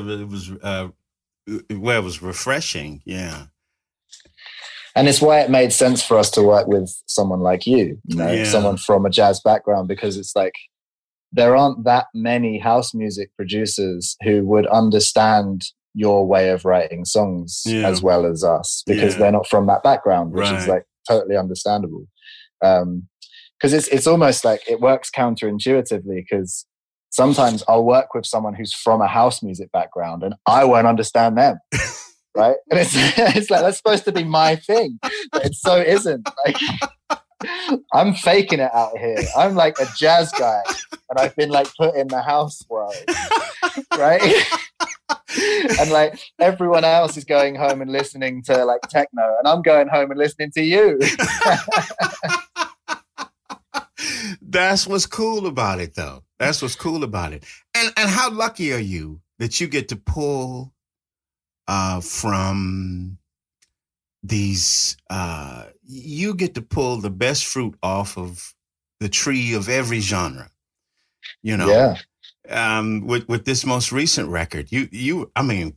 was refreshing. Yeah. And it's why it made sense for us to work with someone like you know, someone from a jazz background, because it's like there aren't that many house music producers who would understand your way of writing songs as well as us, because they're not from that background, which is like totally understandable. Because it's almost like it works counterintuitively, because sometimes I'll work with someone who's from a house music background and I won't understand them. Right? And it's like, that's supposed to be my thing, but it so isn't. Like, I'm faking it out here. I'm like a jazz guy, and I've been like put in the house world, right? And like everyone else is going home and listening to like techno, and I'm going home and listening to you. That's what's cool about it, though. That's what's cool about it. And how lucky are you that you get to pull from these, you get to pull the best fruit off of the tree of every genre, you know? Yeah. With this most recent record, I mean,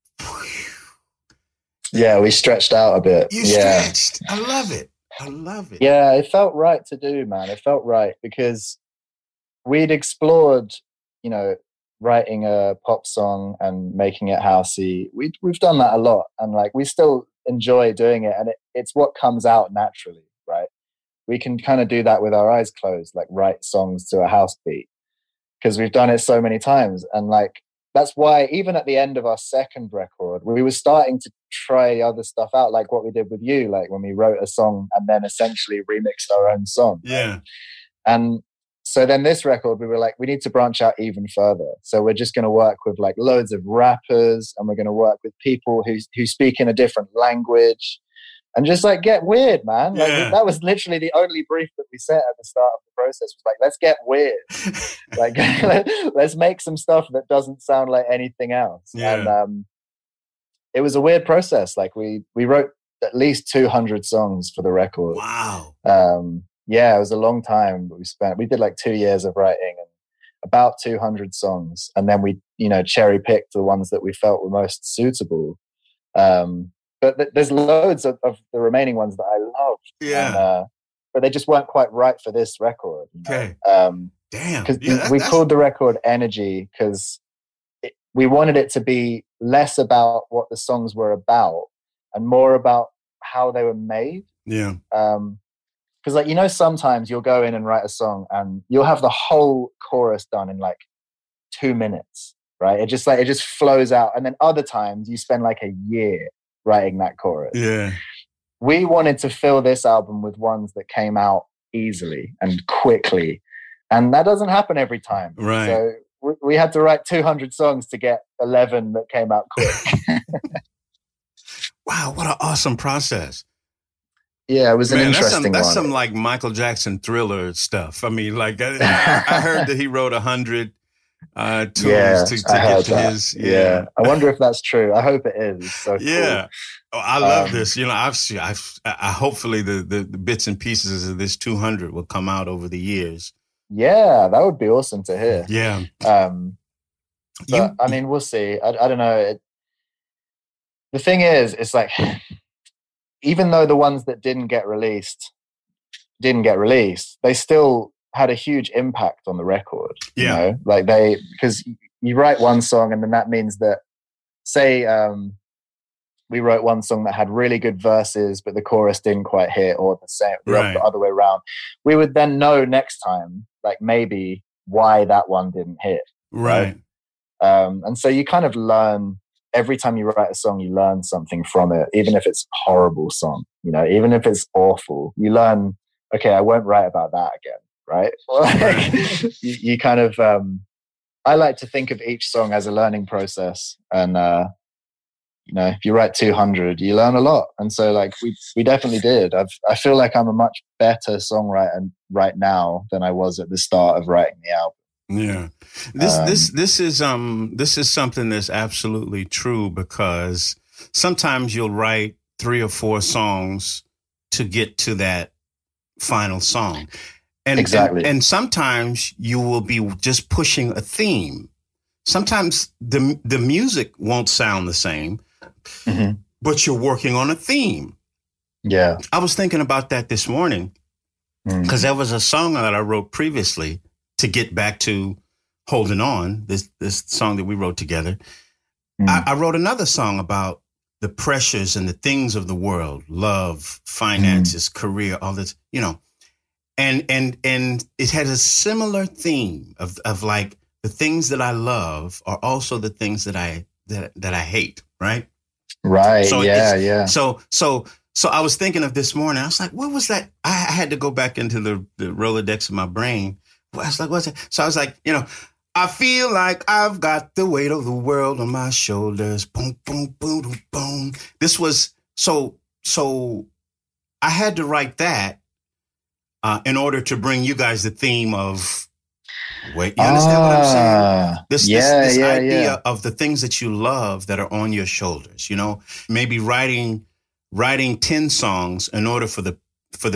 yeah, we stretched out a bit. You stretched. I love it. I love it. Yeah, it felt right to do, man. It felt right because we'd explored, you know, writing a pop song and making it housey. We've done that a lot, and like we still enjoy doing it, and it's what comes out naturally, right? We can kind of do that with our eyes closed, like write songs to a house beat, because we've done it so many times. And like that's why even at the end of our second record, we were starting to try other stuff out, like what we did with you, like when we wrote a song and then essentially remixed our own song. Yeah. Right? And so then this record, we were like, we need to branch out even further. So we're just going to work with like loads of rappers, and we're going to work with people who speak in a different language, and just like get weird, man. Like that was literally the only brief that we set at the start of the process, was like, let's get weird. Like let's make some stuff that doesn't sound like anything else. Yeah. And it was a weird process. Like we wrote at least 200 songs for the record. Wow. Yeah, it was a long time, but we did like 2 years of writing and about 200 songs. And then we, you know, cherry picked the ones that we felt were most suitable. But there's loads of the remaining ones that I loved. Yeah. But they just weren't quite right for this record. You know? Okay. Damn. Because we called the record Energy because we wanted it to be less about what the songs were about and more about how they were made. Yeah. Because like, you know, sometimes you'll go in and write a song and you'll have the whole chorus done in like 2 minutes, right? It just flows out. And then other times you spend like a year writing that chorus. Yeah. We wanted to fill this album with ones that came out easily and quickly. And that doesn't happen every time. Right. So we had to write 200 songs to get 11 that came out quick. Wow, what an awesome process. Yeah, it was an interesting one. That's some like Michael Jackson Thriller stuff. I mean, like I heard that he wrote 100 tunes to get to his. Yeah. I wonder if that's true. I hope it is. So yeah. Cool. Oh, I love this. You know, I hopefully the bits and pieces of this 200 will come out over the years. Yeah, that would be awesome to hear. Yeah. But, I mean, we'll see. I don't know. The thing is, it's like, even though the ones that didn't get released, they still had a huge impact on the record. Yeah. You know? Like because you write one song and then that means that, say, we wrote one song that had really good verses, but the chorus didn't quite hit, or the other way around. We would then know next time, like maybe why that one didn't hit. Right. And so you kind of learn, every time you write a song, you learn something from it, even if it's a horrible song, you know, even if it's awful, you learn, okay, I won't write about that again. Right. Like, you kind of, I like to think of each song as a learning process, and, you know, if you write 200, you learn a lot. And so like we definitely did. I feel like I'm a much better songwriter right now than I was at the start of writing the album. Yeah. This is something that's absolutely true, because sometimes you'll write 3 or 4 songs to get to that final song. And, exactly. And sometimes you will be just pushing a theme. Sometimes the music won't sound the same, but you're working on a theme. Yeah. I was thinking about that this morning, because there was a song that I wrote previously to get back to Holding On, this song that we wrote together. I wrote another song about the pressures and the things of the world, love, finances, career, all this, you know, and it had a similar theme of like the things that I love are also the things that I hate. Right. Right. So yeah. So I was thinking of this morning. I was like, what was that? I had to go back into the Rolodex of my brain. I was like, what's that? So I was like, you know, I feel like I've got the weight of the world on my shoulders. Boom, boom, boom, boom, boom. This was so I had to write that in order to bring you guys the theme of, wait, you understand what I'm saying? This idea of the things that you love that are on your shoulders, you know, maybe writing 10 songs in order for the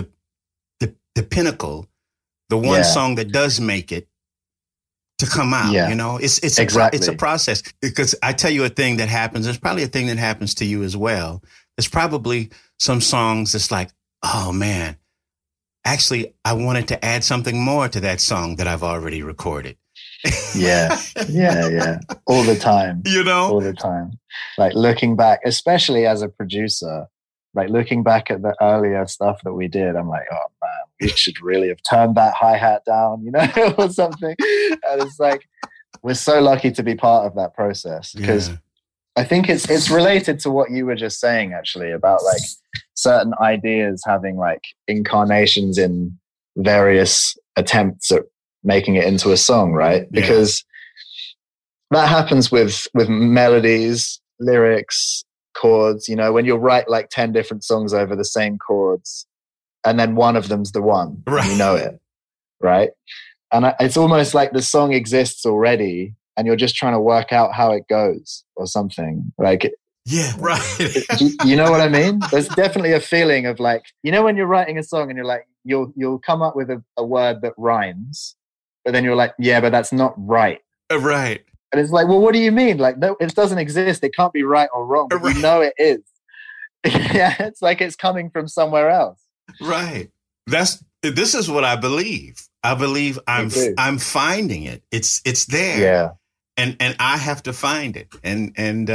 pinnacle, the one song that does make it, to come out. You know, it's a process. Because I tell you a thing that happens, there's probably a thing that happens to you as well. There's probably some songs that's like, oh man, actually I wanted to add something more to that song that I've already recorded. Yeah. All the time. You know? All the time. Like looking back, especially as a producer, like looking back at the earlier stuff that we did, I'm like, oh man, we should really have turned that hi-hat down, you know, or something. And it's like, we're so lucky to be part of that process, because I think it's related to what you were just saying, actually, about like certain ideas having like incarnations in various attempts at making it into a song, right? Because that happens with melodies, lyrics, chords, you know, when you'll write like 10 different songs over the same chords, and then one of them's the one, right? You know it, right? And it's almost like the song exists already, and you're just trying to work out how it goes or something. Like, yeah, right. You know what I mean? There's definitely a feeling of like, you know, when you're writing a song and you're like, you'll come up with a word that rhymes, but then you're like, yeah, but that's not right. Right. And it's like, well, what do you mean? Like, no, it doesn't exist. It can't be right or wrong. But you know it is. Yeah, it's like it's coming from somewhere else. Right. This is what I believe. I believe I'm finding it. It's there. Yeah. And I have to find it. And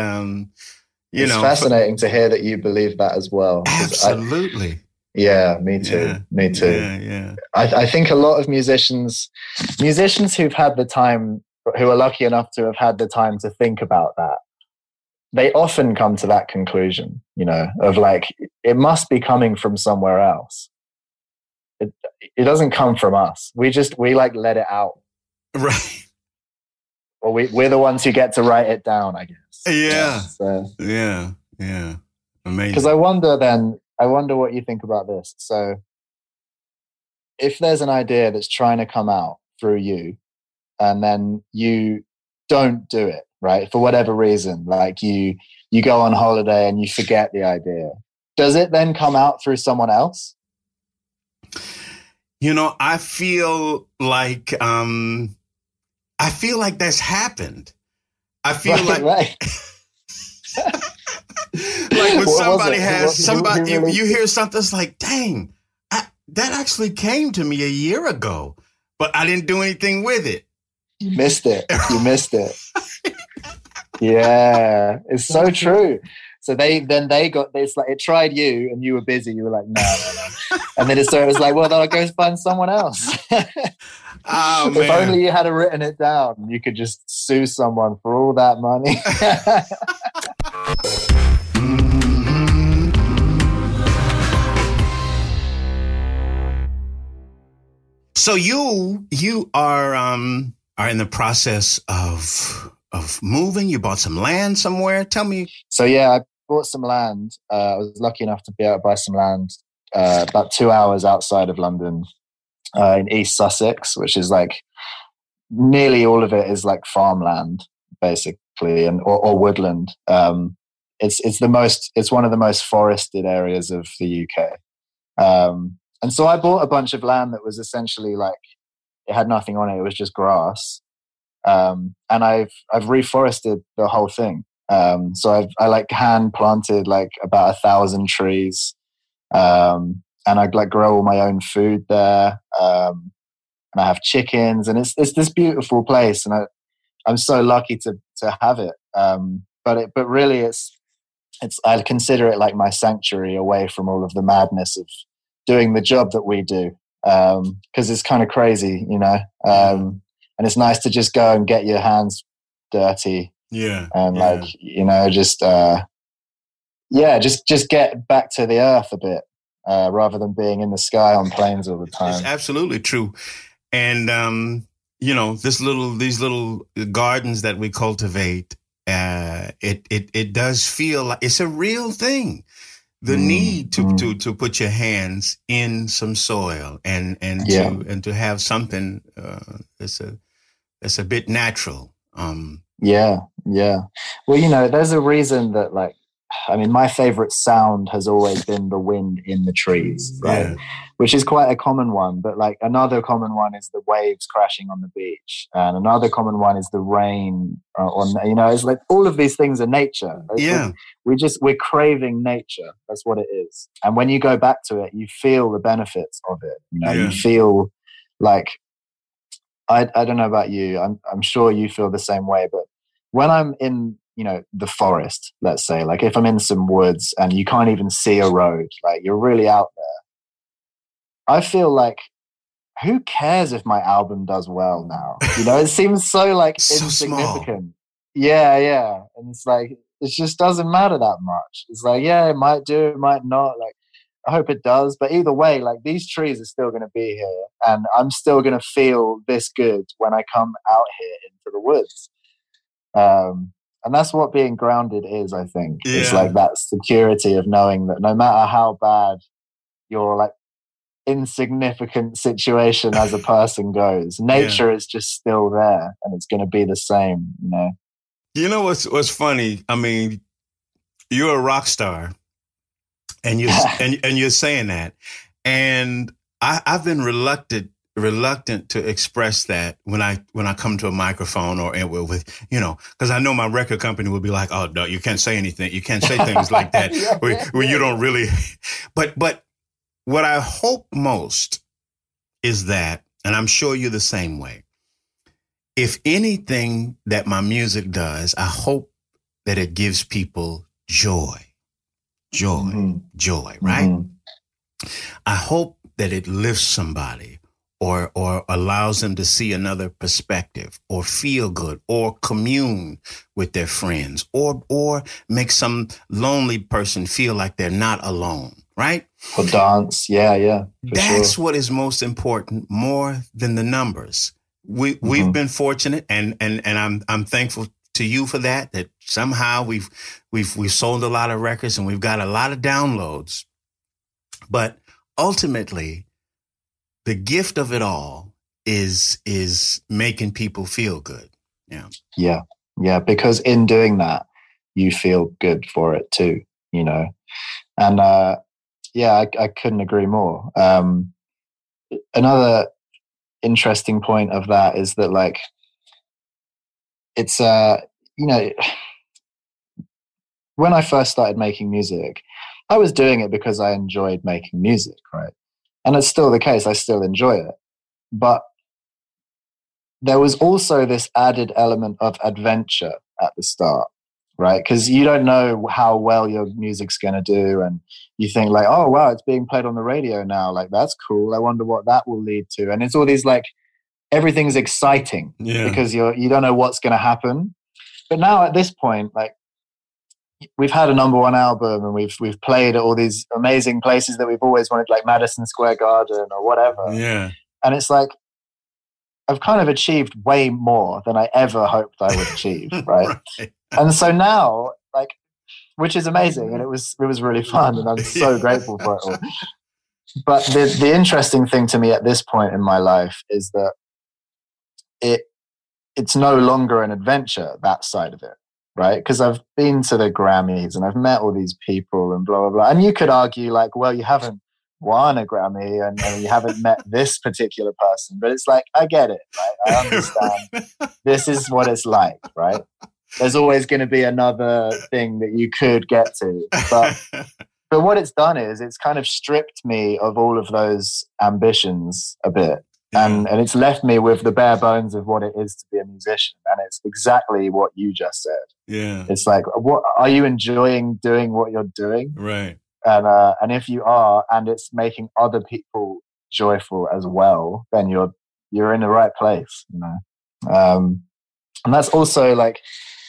it's fascinating to hear that you believe that as well. Absolutely. Yeah, me too. Yeah. Me too. Yeah. I think a lot of musicians who've had the time, who are lucky enough to have had the time to think about that, they often come to that conclusion, you know, of like, it must be coming from somewhere else. It doesn't come from us. We like let it out. Right. Or we're the ones who get to write it down, I guess. Yeah. So, yeah. Amazing. Because I wonder what you think about this. So if there's an idea that's trying to come out through you, and then you don't do it, right? For whatever reason, like you go on holiday and you forget the idea. Does it then come out through someone else? You know, I feel like that's happened. I feel like like when somebody you hear something, it's like, dang, that actually came to me a year ago, but I didn't do anything with it. You missed it. Yeah, it's so true. So it's like it tried you and you were busy. You were like, no. And then it was like, well, then I'll go find someone else. Oh, if only you had written it down, you could just sue someone for all that money. So you are in the process of of moving? You bought some land somewhere? Tell me. So yeah, I bought some land. I was lucky enough to be able to buy some land about 2 hours outside of London in East Sussex, which is like nearly all of it is like farmland, basically, and or woodland. It's one of the most forested areas of the UK. And so I bought a bunch of land that was essentially like, it had nothing on it. It was just grass. And I've reforested the whole thing. So I like hand planted like about 1,000 trees. And I like grow all my own food there. And I have chickens, and it's this beautiful place. And I'm so lucky to have it. But really it's I consider it like my sanctuary away from all of the madness of doing the job that we do. Cause it's kind of crazy, you know? And it's nice to just go and get your hands dirty. Yeah. And like, you know, just get back to the earth a bit, rather than being in the sky on planes all the time. It's absolutely true. And, you know, these little gardens that we cultivate, it does feel like it's a real thing. The need to put your hands in some soil and to have something that's a bit natural. Yeah. Well, you know, there's a reason that, like, I mean, my favorite sound has always been the wind in the trees, right? Yeah. Which is quite a common one. But like another common one is the waves crashing on the beach, and another common one is the rain. You know, it's like all of these things are nature. Yeah, we're craving nature. That's what it is. And when you go back to it, you feel the benefits of it. You know, you feel like I don't know about you. I'm sure you feel the same way. But when I'm in, you know, the forest, let's say, like if I'm in some woods and you can't even see a road, like you're really out there, I feel like, who cares if my album does well now? You know, it seems so like so insignificant. Small. Yeah. And it's like, it just doesn't matter that much. It's like, yeah, it might do, it might not. Like, I hope it does. But either way, like these trees are still going to be here, and I'm still going to feel this good when I come out here into the woods. And that's what being grounded is, I think. Yeah. It's like that security of knowing that no matter how bad your like insignificant situation as a person goes, nature is just still there, and it's going to be the same, you know? You know what's funny? I mean, you're a rock star, and you're and you're saying that, and I've been reluctant to express that when I come to a microphone or with, you know, because I know my record company will be like, oh no, you can't say anything, you can't say things like that where you don't really. But what I hope most is that, and I'm sure you're the same way, if anything that my music does, I hope that it gives people joy, right? Mm-hmm. I hope that it lifts somebody or allows them to see another perspective or feel good or commune with their friends or make some lonely person feel like they're not alone, right? Or dance. Yeah. That's what is most important, more than the numbers. We've been fortunate, and I'm thankful to you for that somehow we've sold a lot of records and we've got a lot of downloads. But ultimately, the gift of it all is making people feel good. Yeah. Because in doing that, you feel good for it too, you know. And I couldn't agree more. Another interesting point of that is that, like, it's you know, when I first started making music, I was doing it because I enjoyed making music, right? And it's still the case. I still enjoy it. But there was also this added element of adventure at the start, right? Because you don't know how well your music's going to do. And you think like, oh, wow, it's being played on the radio now. Like, that's cool. I wonder what that will lead to. And it's all these like, everything's exciting because you don't know what's going to happen. But now at this point, like, we've had a number one album and we've played at all these amazing places that we've always wanted, like Madison Square Garden or whatever. Yeah. And it's like, I've kind of achieved way more than I ever hoped I would achieve, right? And so now, like, which is amazing, and it was really fun, and I'm so grateful for it all. But the interesting thing to me at this point in my life is that it's no longer an adventure, that side of it, right? Because I've been to the Grammys and I've met all these people and blah, blah, blah. And you could argue like, well, you haven't won a Grammy and you haven't met this particular person. But it's like, I get it, right? I understand. This is what it's like, right? There's always going to be another thing that you could get to. But what it's done is it's kind of stripped me of all of those ambitions a bit. And it's left me with the bare bones of what it is to be a musician. And it's exactly what you just said. Yeah. It's like, what are you enjoying doing what you're doing? Right. And if you are, and it's making other people joyful as well, then you're in the right place, you know? And that's also like,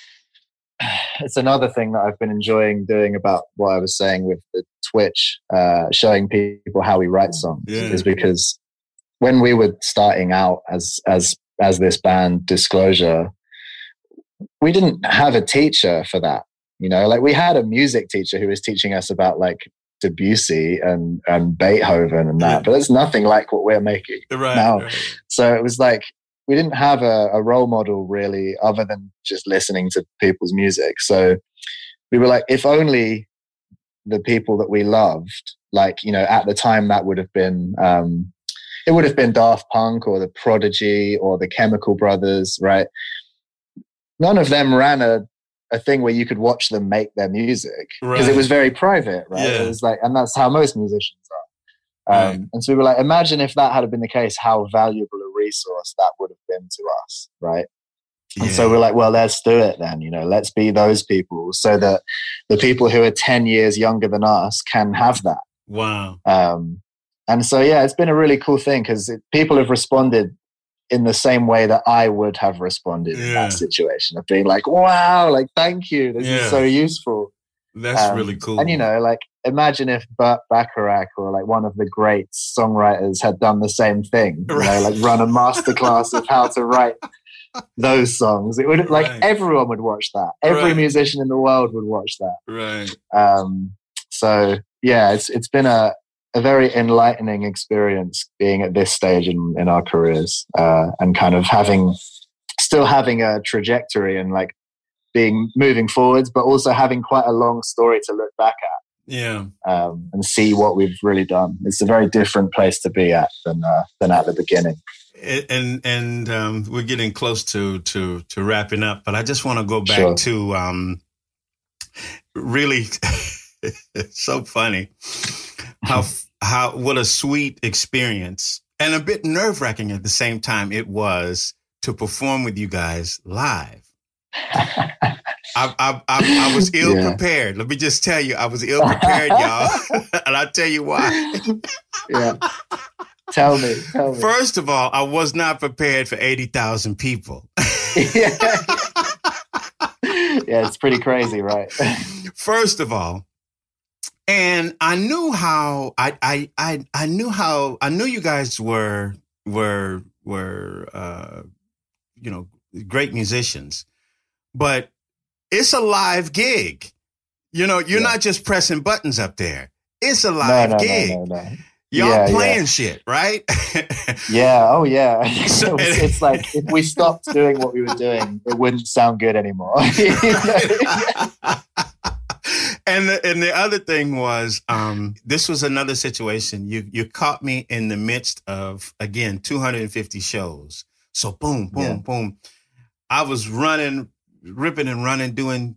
it's another thing that I've been enjoying doing about what I was saying with the Twitch, showing people how we write songs, is because when we were starting out as this band Disclosure, we didn't have a teacher for that. You know, like we had a music teacher who was teaching us about like Debussy and Beethoven and that, but it's nothing like what we're making now. Right. So it was like, we didn't have a role model really other than just listening to people's music. So we were like, if only the people that we loved, like, you know, at the time that would have been, it would have been Daft Punk or The Prodigy or the Chemical Brothers, right? None of them ran a thing where you could watch them make their music because it was very private, right? Yeah. It was like, and that's how most musicians are. And so we were like, imagine if that had been the case, how valuable a resource that would have been to us, right? And so we're like, well, let's do it then, you know, let's be those people so that the people who are 10 years younger than us can have that. Wow. And so, yeah, it's been a really cool thing because people have responded in the same way that I would have responded in that situation of being like, wow, like, thank you. This is so useful. That's really cool. And, you know, like, imagine if Burt Bacharach or like one of the great songwriters had done the same thing, you know, like run a masterclass of how to write those songs. It would like everyone would watch that. Every musician in the world would watch that. Right. So, yeah, it's been a very enlightening experience being at this stage in our careers and kind of still having a trajectory and like moving forwards, but also having quite a long story to look back at. Yeah. And see what we've really done. It's a very different place to be at than at the beginning. And we're getting close to wrapping up, but I just want to go back to really it's so funny how what a sweet experience and a bit nerve-wracking at the same time it was to perform with you guys live. I was ill prepared. Let me just tell you, I was ill prepared, y'all. And I'll tell you why. Tell me. First of all, I was not prepared for 80,000 people. Yeah, it's pretty crazy, right? First of all, and I knew how I knew you guys were you know, great musicians, but it's a live gig. You know, you're not just pressing buttons up there. It's a live gig. No. Y'all playing shit, right? Yeah. Oh, yeah. It's like if we stopped doing what we were doing, it wouldn't sound good anymore. And the other thing was, this was another situation. You caught me in the midst of, again, 250 shows. So boom, boom. I was ripping and running, doing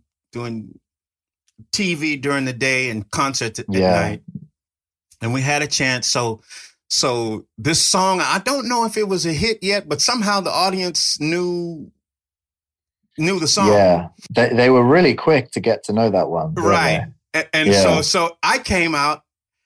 TV during the day and concerts at night. And we had a chance. So this song, I don't know if it was a hit yet, but somehow the audience knew the song. Yeah, they were really quick to get to know that one. Right. And so I came out,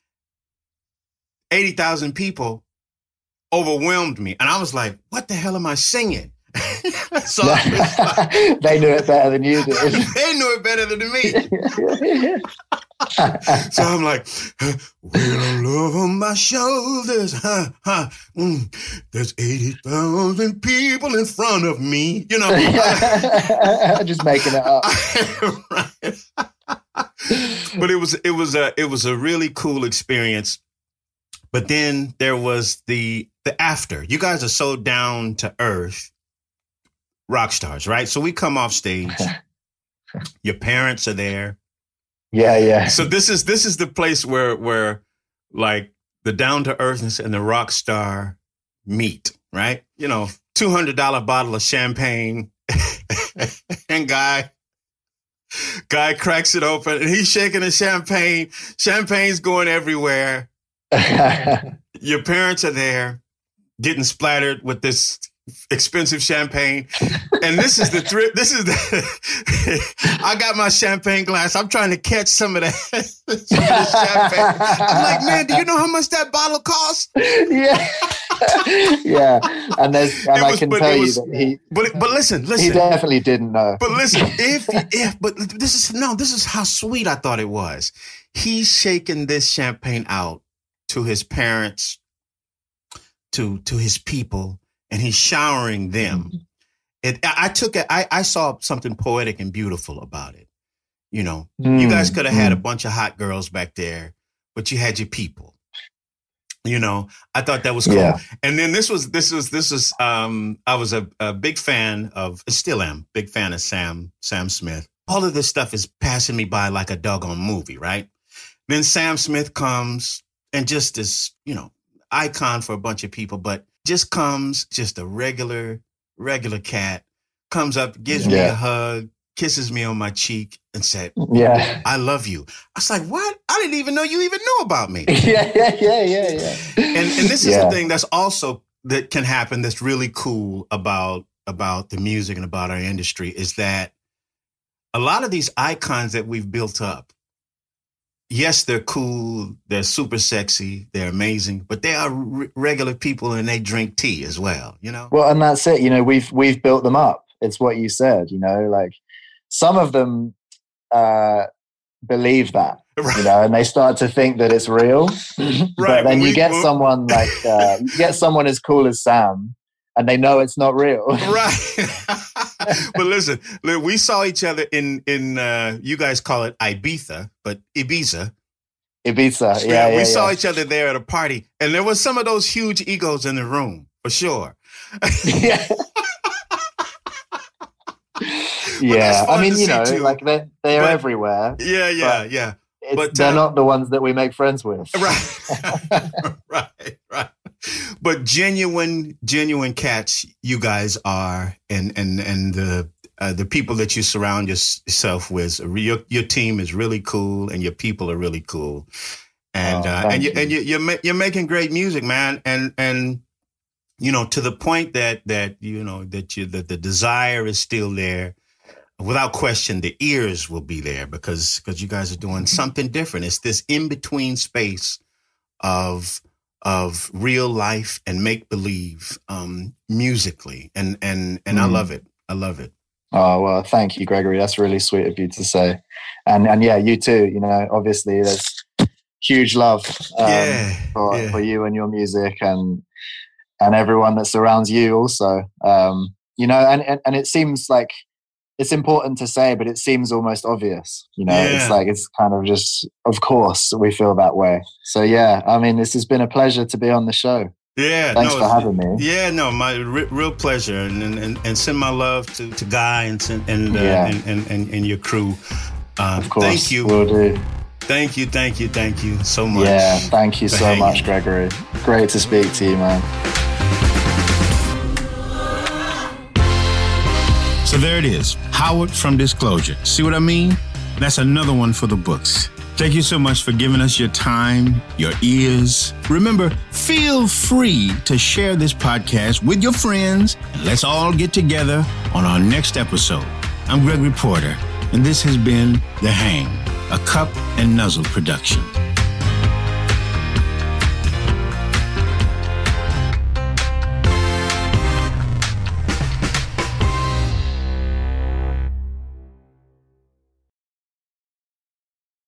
80,000 people overwhelmed me. And I was like, what the hell am I singing? So they knew it better than you did. They knew it better than me. So I'm like, weight of love on my shoulders. There's 80,000 people in front of me. You know, just making it up. Right. But it was a really cool experience. But then there was the after. You guys are so down to earth rock stars, right? So we come off stage. Your parents are there. Yeah. So this is the place where like the down to earthness and the rock star meet, right? You know, $200 bottle of champagne, and guy cracks it open, and he's shaking the champagne. Champagne's going everywhere. Your parents are there, getting splattered with this expensive champagne, and this is the I got my champagne glass. I'm trying to catch some of that champagne. I'm like, man, do you know how much that bottle costs? Yeah. And I can tell you that he. But listen. He definitely didn't know. But listen, but this is how sweet I thought it was. He's shaking this champagne out to his parents, to his people. And he's showering them. I saw something poetic and beautiful about it. You know, you guys could have had a bunch of hot girls back there, but you had your people. You know, I thought that was cool. Yeah. And then this was I was a big fan of, still am, big fan of Sam Smith. All of this stuff is passing me by like a doggone movie, right? Then Sam Smith comes and just this, you know, icon for a bunch of people, but just a regular cat, comes up, gives me a hug, kisses me on my cheek, and said, I love you. I was like, what? I didn't even know you even knew about me. Yeah. And this is the thing that's also that can happen that's really cool about the music and about our industry is that a lot of these icons that we've built up, yes, they're cool, they're super sexy, they're amazing, but they are regular people and they drink tea as well, you know? Well, and that's it. You know, we've built them up. It's what you said, you know, like some of them believe that, you know, and they start to think that it's real. But then you get someone like, you get someone as cool as Sam and they know it's not real. Right. But listen, we saw each other in you guys call it Ibiza, but Ibiza. Yeah. We saw each other there at a party, and there was some of those huge egos in the room, for sure. Yeah. Yeah, I mean, you know, like they're everywhere. Yeah. But they're not the ones that we make friends with. Right. Right. But genuine cats, you guys are, and the people that you surround yourself with, your team is really cool, and your people are really cool, and you're making great music, man, and you know, to the point that you know that the desire is still there. Without question, the ears will be there because you guys are doing something different. It's this in between space of real life and make believe musically, and I love it. Oh, well, thank you, Gregory. That's really sweet of you to say, and yeah, you too. You know, obviously, there's huge love for you and your music, and everyone that surrounds you. Also, you know, and it seems like. It's important to say, but it seems almost obvious. You know, It's like, it's kind of just, of course, we feel that way. So, yeah, I mean, this has been a pleasure to be on the show. Yeah. Thanks for having me. Yeah, no, my real pleasure. And send my love to Guy and your crew. Of course. Thank you. Will do. Thank you so much. Yeah, thank you so much, Gregory. Great to speak to you, man. So there it is, Howard from Disclosure. See what I mean? That's another one for the books. Thank you so much for giving us your time, your ears. Remember, feel free to share this podcast with your friends, and let's all get together on our next episode. I'm Gregory Porter, and this has been The Hang, a Cup and Nuzzle production.